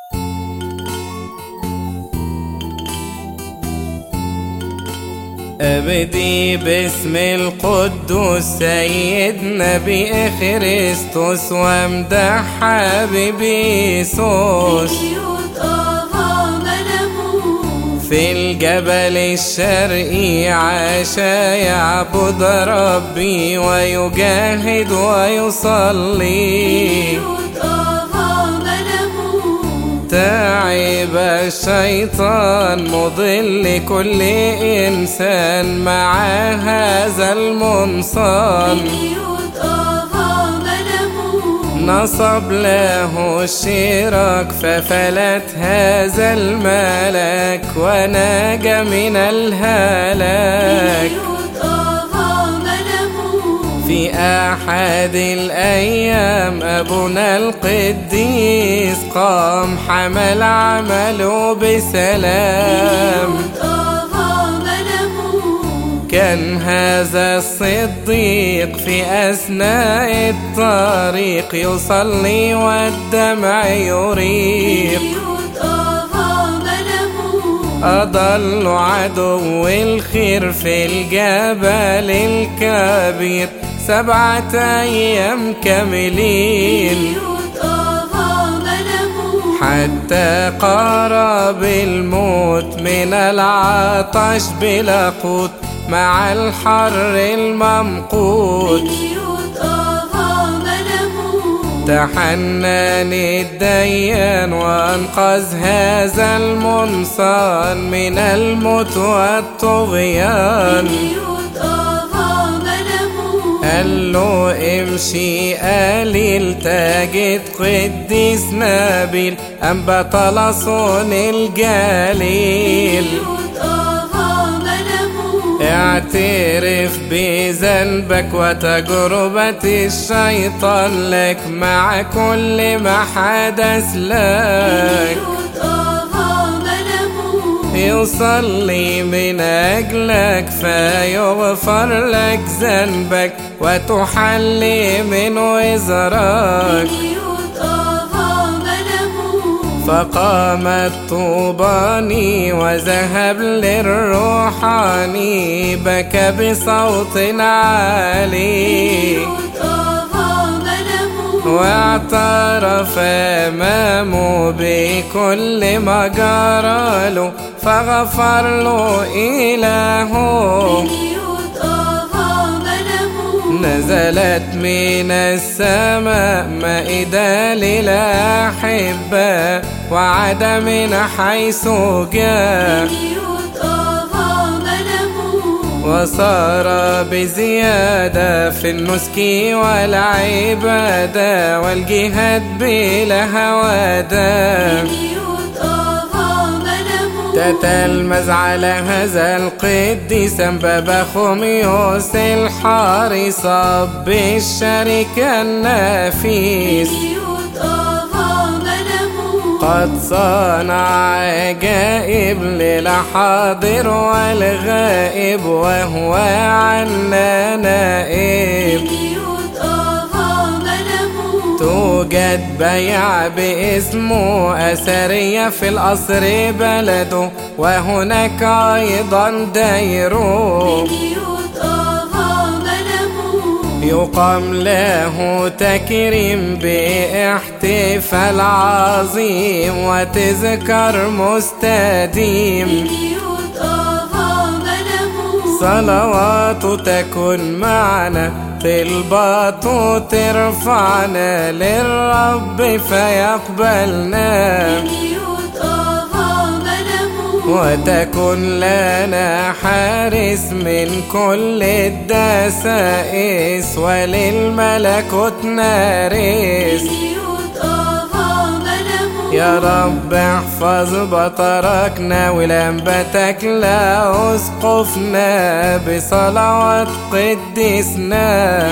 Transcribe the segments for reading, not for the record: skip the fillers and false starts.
أبدي باسم القدوس سيدنا بخريستوس وامدح حبيبي يسوس في الجبل الشرقي عاش يعبد ربي ويجاهد ويصلي تعب الشيطان مضل كل إنسان مع هذا المنصان نصب له الشراك ففلت هذا الملك ونجا من الهلاك في أحد الأيام أبونا القديس قام حمل عمله بسلام كان هذا الصديق في أثناء الطريق يصلي والدمع يريق أضل عدو الخير في الجبل الكبير 7 أيام كاملين حتى قارب الموت من العطش بلا قوت مع الحر الممقوت تحنن الديان وانقذ هذا المنصان من الموت والطغيان قال له امشي قليل تجد قديس نبيل أنبا طلسون الجليل اعترف بذنبك وتجربة الشيطان لك مع كل ما حدث لك يصلي من أجلك فيغفر لك ذنبك وتحلي من وزرك فقام الطوباني وذهب للروحاني بكى بصوت عالي واعترف أمامه بكل ما جراله فغفر له إلهه نزلت من السماء مائدة للأحبة وعاد من حيث جاء وصار بزيادة في النسك والعبادة والجهاد بلا هوادا تتلمذ على هذا القديس أنبا بخوميوس الحارس بالشركة النفيس قد صنع عجائب للحاضر والغائب وهو عنا نائب توجد بيع باسمه أثرية في القصر بلده وهناك أيضا ديره يقام له تكريم باحتفال عظيم وتذكر مستديم صلوات تكن معنا طلبات ترفعنا للرب فيقبلنا وتكن لنا حارس من كل الدسائس وللملكوت نارس يا رب احفظ بطركنا ولمبتك لا اسقفنا بصلوات قدسنا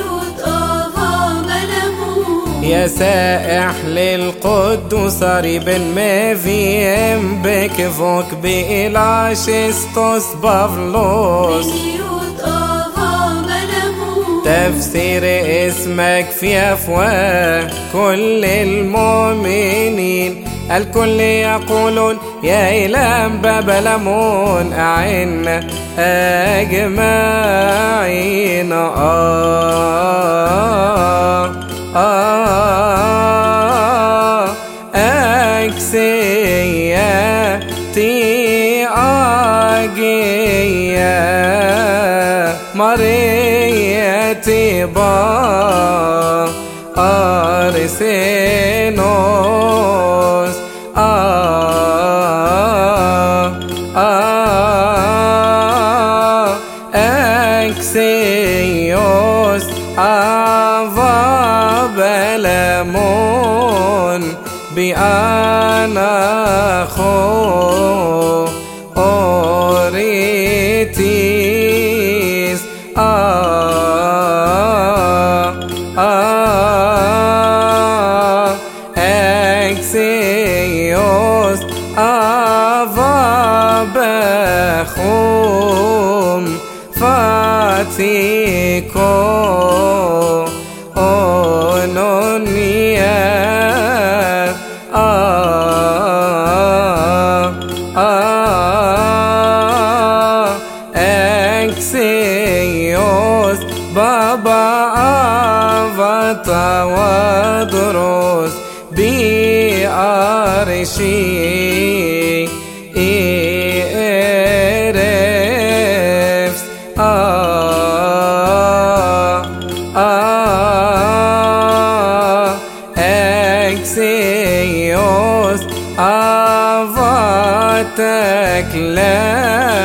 يا سائح للقدوس ريبن مفيم بكفوك بإلاشستوس بافلوس تفسير اسمك في أفواه كل المؤمنين الكل يقولون يا إلام بابلمون أعنا أجمعين. أكسياتي أجيا مريتي با أرسينوس أكسيوس أفا بلمون بأنا خو أوريتيس أكسيوس أفا بخوم فاتيكو أونونيا أكسيوس بابا أفتا ودروس بأرشي إيرفس أكسيوس أفاتك لا